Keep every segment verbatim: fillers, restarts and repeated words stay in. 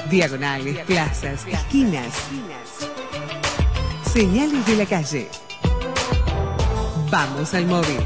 Diagonales, plazas, esquinas. Señales de la calle. Vamos al móvil.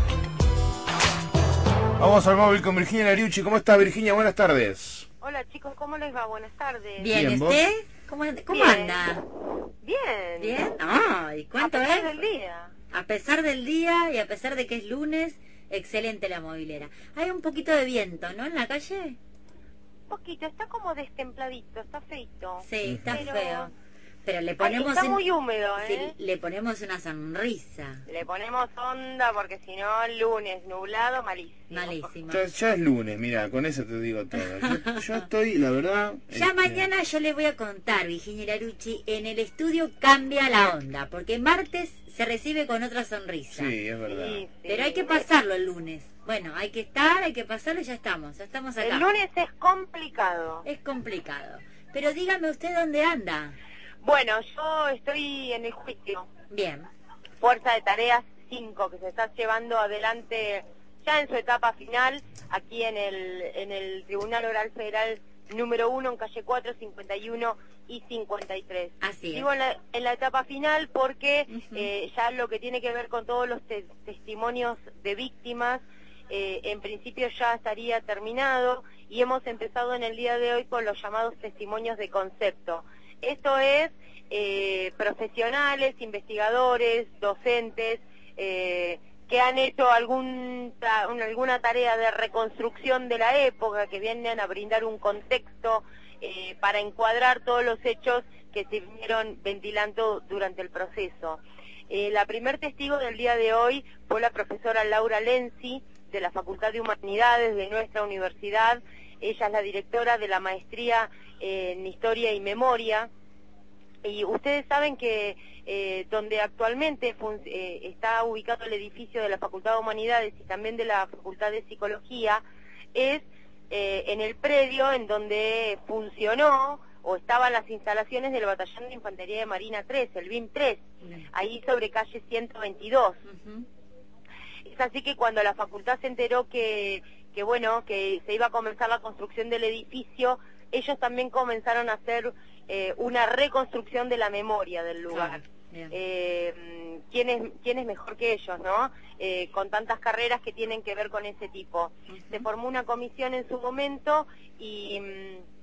Vamos al móvil con Virginia Lariucci. ¿Cómo está, Virginia? Buenas tardes. Hola chicos, ¿cómo les va? Buenas tardes. Bien, Bien, ¿usted? ¿Cómo, cómo Bien. anda? Bien. ¿Bien? Ay, ¿cuánto A pesar es? del día. A pesar del día y a pesar de que es lunes, excelente la movilera. Hay un poquito de viento, ¿no? En la calle. Un poquito, está como destempladito, está feito. Sí, está Pero- feo. Pero le Ay, ponemos está en- muy húmedo, sí, ¿eh? le ponemos una sonrisa. Le ponemos onda porque si no, lunes nublado, malísimo. Malísimo. Ya, ya es lunes, mira, con eso te digo todo. Yo, yo estoy, la verdad... Ya este, mañana yo les voy a contar, Virginia Lariucci, en el estudio cambia la onda, porque martes se recibe con otra sonrisa. Sí, es verdad. Sí, sí. Pero hay que pasarlo el lunes. Bueno, hay que estar, hay que pasarlo y ya estamos, ya estamos acá. El lunes es complicado. Es complicado. Pero dígame usted dónde anda. Bueno, yo estoy en el juicio. Bien. Fuerza de Tareas cinco, que se está llevando adelante ya en su etapa final, aquí en el, en el Tribunal Oral Federal número uno, en calle cuatro, cincuenta y uno y cincuenta y tres. Así es. Digo en la, en la etapa final porque Ujú. eh, ya lo que tiene que ver con todos los te- testimonios de víctimas, eh, en principio ya estaría terminado, y hemos empezado en el día de hoy con los llamados testimonios de concepto. Esto es eh, profesionales, investigadores, docentes, eh, que han hecho algún ta- un- alguna tarea de reconstrucción de la época, que vienen a brindar un contexto eh, para encuadrar todos los hechos que se vinieron ventilando durante el proceso. Eh, la primer testigo del día de hoy fue la profesora Laura Lenzi, de la Facultad de Humanidades de nuestra universidad. Ella es la directora de la maestría en Historia y Memoria. Y ustedes saben que eh, donde actualmente fun- eh, está ubicado el edificio de la Facultad de Humanidades y también de la Facultad de Psicología, es eh, en el predio en donde funcionó o estaban las instalaciones del Batallón de Infantería de Marina tres, el B I M tres, Bien. ahí sobre calle ciento veintidós. Ujú. Es así que cuando la facultad se enteró que, que bueno, que se iba a comenzar la construcción del edificio, ellos también comenzaron a hacer eh, una reconstrucción de la memoria del lugar. Claro, bien. Eh, ¿quién es, quién es mejor que ellos, no? Eh, con tantas carreras que tienen que ver con ese tipo. Ujú. Se formó una comisión en su momento y... mm,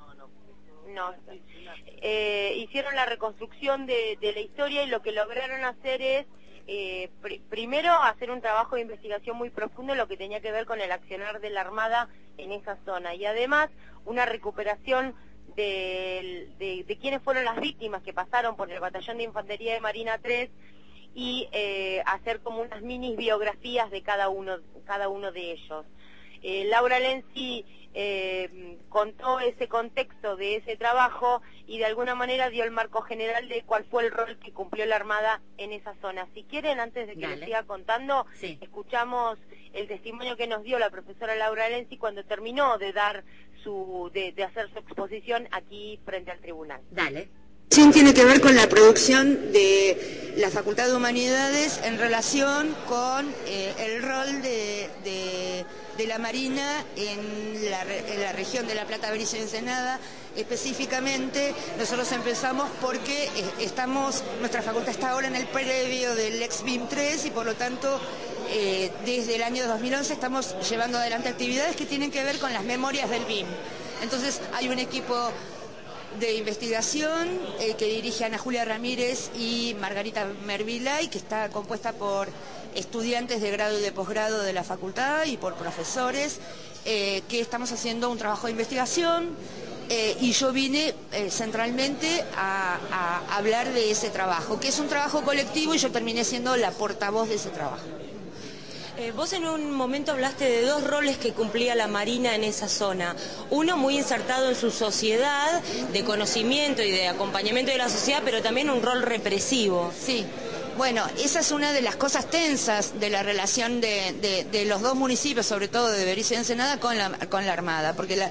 no, eh, hicieron la reconstrucción de, de la historia, y lo que lograron hacer es eh, pr- primero hacer un trabajo de investigación muy profundo en lo que tenía que ver con el accionar de la Armada en esa zona, y además una recuperación de, de, de quiénes fueron las víctimas que pasaron por el Batallón de Infantería de Marina tres, y eh, hacer como unas mini biografías de cada uno, cada uno de ellos. Eh, Laura Lenzi eh, contó ese contexto de ese trabajo y de alguna manera dio el marco general de cuál fue el rol que cumplió la Armada en esa zona. Si quieren, antes de que Dale. les siga contando, Sí. escuchamos el testimonio que nos dio la profesora Laura Lenzi cuando terminó de dar su, de, de hacer su exposición aquí frente al tribunal. Dale. Sí, tiene que ver con la producción de la Facultad de Humanidades en relación con eh, el rol de, de, de la Marina en la, re- en la región de La Plata, Berizo y Ensenada. Específicamente, nosotros empezamos porque eh, estamos, nuestra facultad está ahora en el predio del ex B I M tres, y por lo tanto eh, desde el año dos mil once estamos llevando adelante actividades que tienen que ver con las memorias del B I M. Entonces hay un equipo de investigación eh, que dirige Ana Julia Ramírez y Margarita Mervilay, que está compuesta por estudiantes de grado y de posgrado de la facultad y por profesores, eh, que estamos haciendo un trabajo de investigación, eh, y yo vine eh, centralmente a, a hablar de ese trabajo, que es un trabajo colectivo, y yo terminé siendo la portavoz de ese trabajo. Eh, vos en un momento hablaste de dos roles que cumplía la Marina en esa zona. Uno muy insertado en su sociedad, de conocimiento y de acompañamiento de la sociedad, pero también un rol represivo. Sí, bueno, esa es una de las cosas tensas de la relación de, de, de los dos municipios, sobre todo de Berizo y Ensenada, con la, con la Armada, porque la,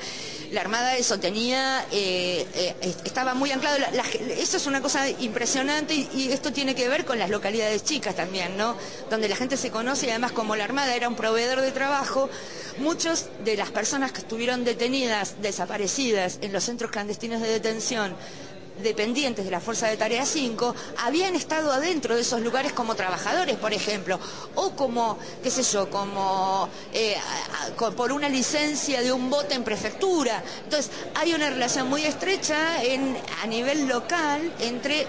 La Armada eso tenía, eh, eh, estaba muy anclado, la, la, eso es una cosa impresionante y, y esto tiene que ver con las localidades chicas también, ¿no? Donde la gente se conoce y además como la Armada era un proveedor de trabajo, muchas de las personas que estuvieron detenidas, desaparecidas en los centros clandestinos de detención, dependientes de la Fuerza de Tarea cinco, habían estado adentro de esos lugares como trabajadores, por ejemplo, o como, qué sé yo, como eh, a, a, con, por una licencia de un bote en prefectura. Entonces, hay una relación muy estrecha en, a nivel local entre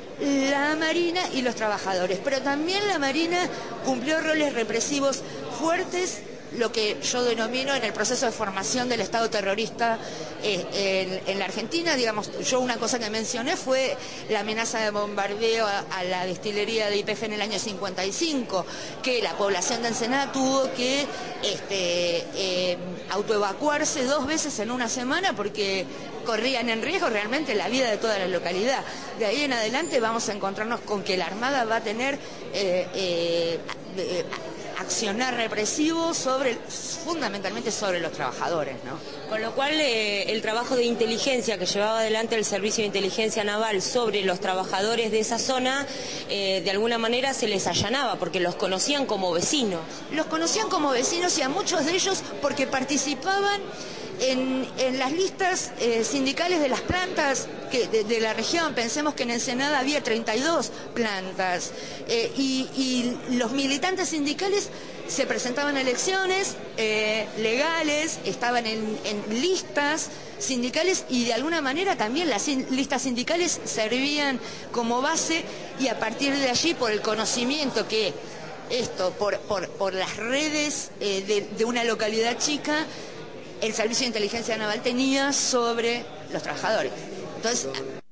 la Marina y los trabajadores, pero también la Marina cumplió roles represivos fuertes, lo que yo denomino en el proceso de formación del Estado terrorista eh, en, en la Argentina. Digamos, yo una cosa que mencioné fue la amenaza de bombardeo a, a la destilería de Y P F en el año cincuenta y cinco, que la población de Ensenada tuvo que este, eh, autoevacuarse dos veces en una semana porque corrían en riesgo realmente la vida de toda la localidad. De ahí en adelante vamos a encontrarnos con que la Armada va a tener eh, eh, eh, accionar represivo sobre, fundamentalmente sobre los trabajadores, ¿no? Con lo cual eh, el trabajo de inteligencia que llevaba adelante el Servicio de Inteligencia Naval sobre los trabajadores de esa zona, eh, de alguna manera se les allanaba porque los conocían como vecinos. Los conocían como vecinos y a muchos de ellos porque participaban en, en las listas eh, sindicales de las plantas que, de, de la región. Pensemos que en Ensenada había treinta y dos plantas eh, y, y los militantes sindicales se presentaban a elecciones eh, legales, estaban en, en listas sindicales y de alguna manera también las sin, listas sindicales servían como base y a partir de allí por el conocimiento que esto, por, por, por las redes eh, de, de una localidad chica, el Servicio de Inteligencia Naval tenía sobre los trabajadores. Entonces,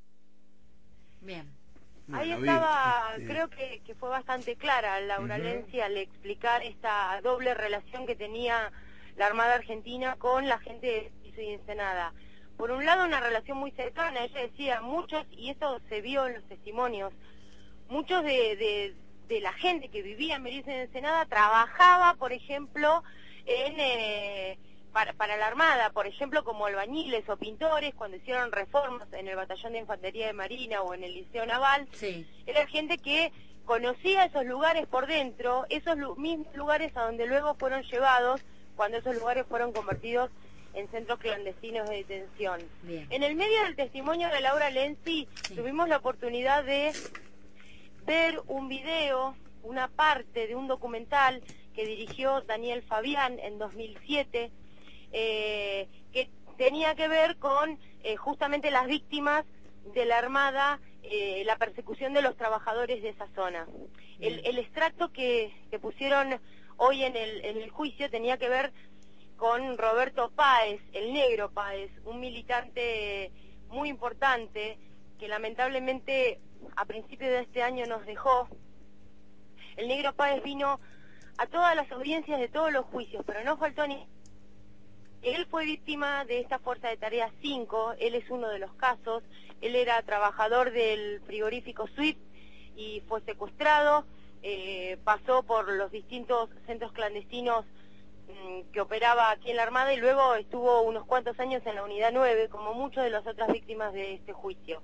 bien. Ahí Bueno, estaba, bien, creo que, que fue bastante clara Laura uh-huh. Lenzi al explicar esta doble relación que tenía la Armada Argentina con la gente de Piso y Ensenada. Por un lado, una relación muy cercana, ella decía, muchos, y eso se vio en los testimonios, muchos de, de, de la gente que vivía en Berizo y Ensenada trabajaba, por ejemplo, en... Eh, Para, para la Armada, por ejemplo, como albañiles o pintores, cuando hicieron reformas en el Batallón de Infantería de Marina o en el Liceo Naval, sí. Era gente que conocía esos lugares por dentro, esos lu mismos lugares a donde luego fueron llevados, cuando esos lugares fueron convertidos en centros clandestinos de detención. Bien. En el medio del testimonio de Laura Lenzi, sí. Tuvimos la oportunidad de ver un video, una parte de un documental que dirigió Daniel Fabián en dos mil siete, Eh, que tenía que ver con eh, justamente las víctimas de la Armada, eh, la persecución de los trabajadores de esa zona. El, el extracto que, que pusieron hoy en el, en el juicio tenía que ver con Roberto Páez, el negro Páez, un militante muy importante que lamentablemente a principios de este año nos dejó. El negro Páez vino a todas las audiencias de todos los juicios, pero no faltó ni... Él fue víctima de esta Fuerza de Tarea cinco, él es uno de los casos, él era trabajador del frigorífico Swift y fue secuestrado, eh, pasó por los distintos centros clandestinos mmm, que operaba aquí en la Armada y luego estuvo unos cuantos años en la Unidad nueve, como muchas de las otras víctimas de este juicio.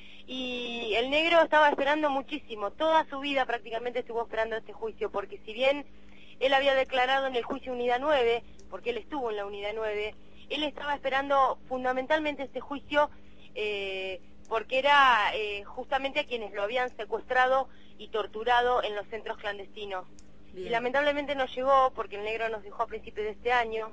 Y el negro estaba esperando muchísimo, toda su vida prácticamente estuvo esperando este juicio, porque si bien él había declarado en el juicio Unidad nueve, porque él estuvo en la Unidad nueve, él estaba esperando fundamentalmente este juicio eh, porque era eh, justamente a quienes lo habían secuestrado y torturado en los centros clandestinos. Bien. Y lamentablemente no llegó porque el negro nos dejó a principios de este año,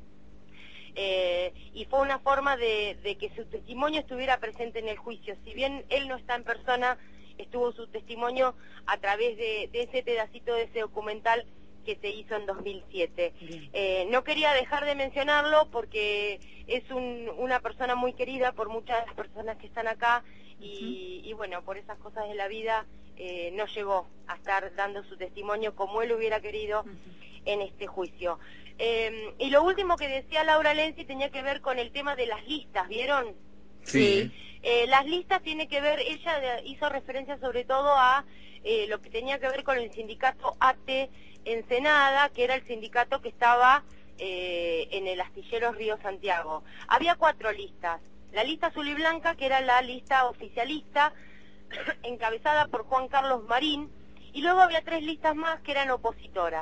eh, y fue una forma de, de que su testimonio estuviera presente en el juicio. Si bien él no está en persona, estuvo su testimonio a través de, de ese pedacito de ese documental que se hizo en dos mil siete. Eh, no quería dejar de mencionarlo porque es un, una persona muy querida por muchas de las personas que están acá y, uh-huh. y bueno, por esas cosas de la vida eh, no llegó a estar dando su testimonio como él hubiera querido uh-huh. en este juicio. Eh, y lo último que decía Laura Lenzi tenía que ver con el tema de las listas, ¿vieron? Sí. Eh, las listas tiene que ver, ella hizo referencia sobre todo a eh, lo que tenía que ver con el sindicato A T Ensenada, que era el sindicato que estaba eh, en el astillero Río Santiago. Había cuatro listas. La lista azul y blanca, que era la lista oficialista, encabezada por Juan Carlos Marín, y luego había tres listas más que eran opositoras.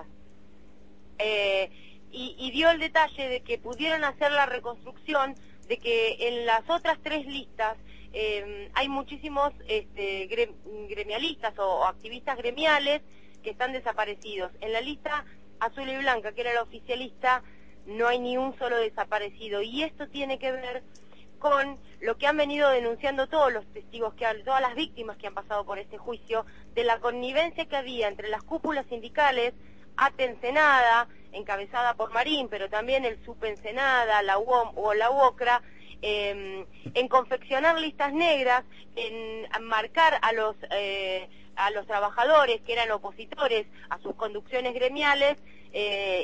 Eh, y, y dio el detalle de que pudieron hacer la reconstrucción de que en las otras tres listas eh, hay muchísimos este, gre, gremialistas o, o activistas gremiales que están desaparecidos. En la lista azul y blanca, que era la oficialista, no hay ni un solo desaparecido, y esto tiene que ver con lo que han venido denunciando todos los testigos, que han, todas las víctimas que han pasado por este juicio, de la connivencia que había entre las cúpulas sindicales, Atencenada, encabezada por Marín, pero también el Supensenada, la U O M o la UOCRA, eh, en confeccionar listas negras, en marcar a los eh, a los trabajadores que eran opositores a sus conducciones gremiales, eh,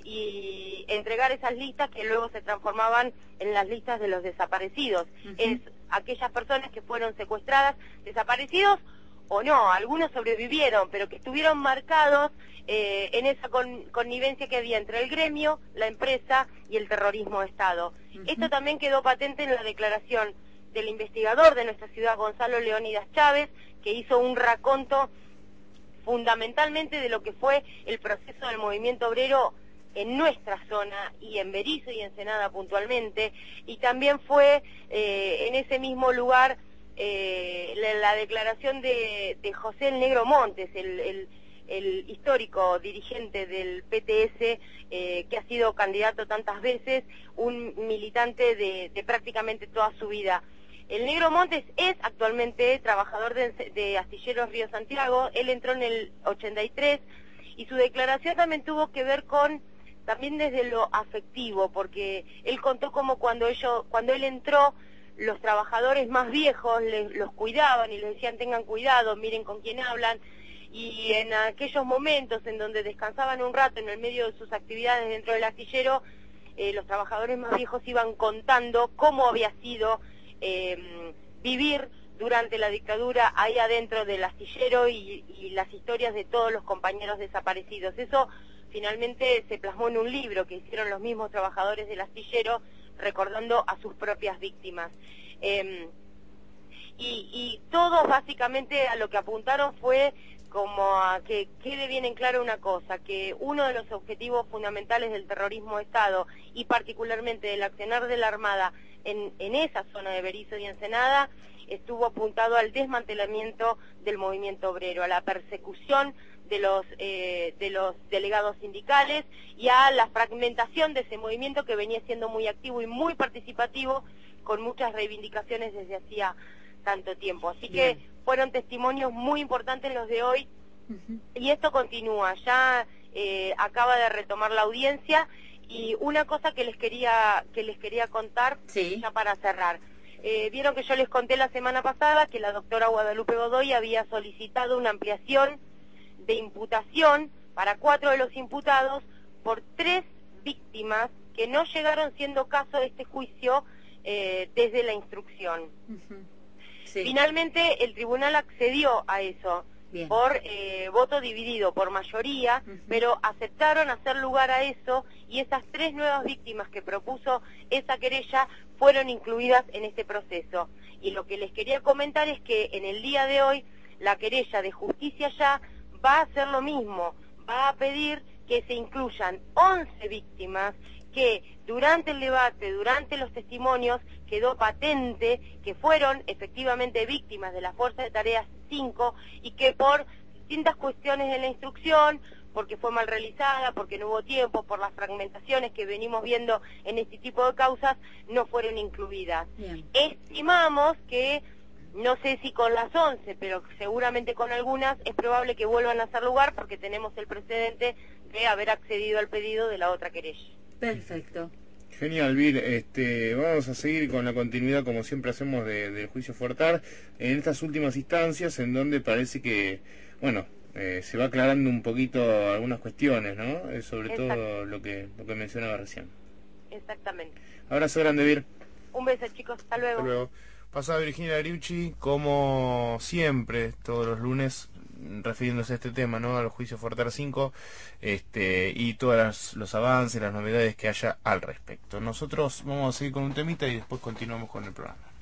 y entregar esas listas que luego se transformaban en las listas de los desaparecidos. Uh-huh. Es aquellas personas que fueron secuestradas, desaparecidos o no, algunos sobrevivieron, pero que estuvieron marcados eh, en esa con, connivencia que había entre el gremio, la empresa y el terrorismo de Estado. Uh-huh. Esto también quedó patente en la declaración del investigador de nuestra ciudad, Gonzalo Leónidas Chávez, que hizo un raconto fundamentalmente de lo que fue el proceso del movimiento obrero en nuestra zona y en Berisso y Ensenada puntualmente, y también fue eh, en ese mismo lugar eh, la, la declaración de, de José el Negro Montes, el, el, el histórico dirigente del P T S, eh, que ha sido candidato tantas veces, un militante de, de prácticamente toda su vida. El Negro Montes es actualmente trabajador de, de Astilleros Río Santiago. Él entró en el ochenta y tres y su declaración también tuvo que ver con, también desde lo afectivo, porque él contó como cuando ellos, cuando él entró, los trabajadores más viejos les, los cuidaban y les decían tengan cuidado, miren con quién hablan, y en aquellos momentos en donde descansaban un rato en el medio de sus actividades dentro del astillero, eh, los trabajadores más viejos iban contando cómo había sido Eh, vivir durante la dictadura ahí adentro del astillero y, y las historias de todos los compañeros desaparecidos. Eso finalmente se plasmó en un libro que hicieron los mismos trabajadores del astillero recordando a sus propias víctimas. Eh, y, y todos básicamente a lo que apuntaron fue como a que quede bien en claro una cosa, que uno de los objetivos fundamentales del terrorismo de Estado y particularmente del accionar de la Armada en, en esa zona de Berisso y Ensenada estuvo apuntado al desmantelamiento del movimiento obrero, a la persecución de los eh, de los delegados sindicales y a la fragmentación de ese movimiento que venía siendo muy activo y muy participativo, con muchas reivindicaciones desde hacía tanto tiempo. Así Bien. que fueron testimonios muy importantes los de hoy. Uh-huh. Y esto continúa, ya eh, acaba de retomar la audiencia, y una cosa que les quería que les quería contar, sí. ya para cerrar. Eh, vieron que yo les conté la semana pasada que la doctora Guadalupe Godoy había solicitado una ampliación de imputación para cuatro de los imputados por tres víctimas que no llegaron siendo caso de este juicio eh, desde la instrucción. Uh-huh. Sí. Finalmente el tribunal accedió a eso. Bien. Por eh, voto dividido, por mayoría, uh-huh. pero aceptaron hacer lugar a eso, y esas tres nuevas víctimas que propuso esa querella fueron incluidas en este proceso. Y lo que les quería comentar es que en el día de hoy la querella de Justicia Ya va a hacer lo mismo, va a pedir que se incluyan once víctimas que durante el debate, durante los testimonios, quedó patente que fueron efectivamente víctimas de la Fuerza de Tareas cinco y que por distintas cuestiones de la instrucción, porque fue mal realizada, porque no hubo tiempo, por las fragmentaciones que venimos viendo en este tipo de causas, no fueron incluidas. Bien. Estimamos que, no sé si con las once, pero seguramente con algunas, es probable que vuelvan a hacer lugar porque tenemos el precedente de haber accedido al pedido de la otra querella. Perfecto. Genial, Vir. Este, vamos a seguir con la continuidad, como siempre hacemos, de, del juicio Fortar, en estas últimas instancias, en donde parece que, bueno, eh, se va aclarando un poquito algunas cuestiones, ¿no? Eh, sobre Exacto. todo lo que lo que mencionaba recién. Exactamente. Abrazo grande, Vir. Un beso, chicos. Hasta luego. Hasta luego. Pasada Virginia Lariucci, como siempre, todos los lunes, refiriéndose a este tema, ¿no? Al juicio Fortar cinco, este, y todos los avances, las novedades que haya al respecto. Nosotros vamos a seguir con un temita y después continuamos con el programa.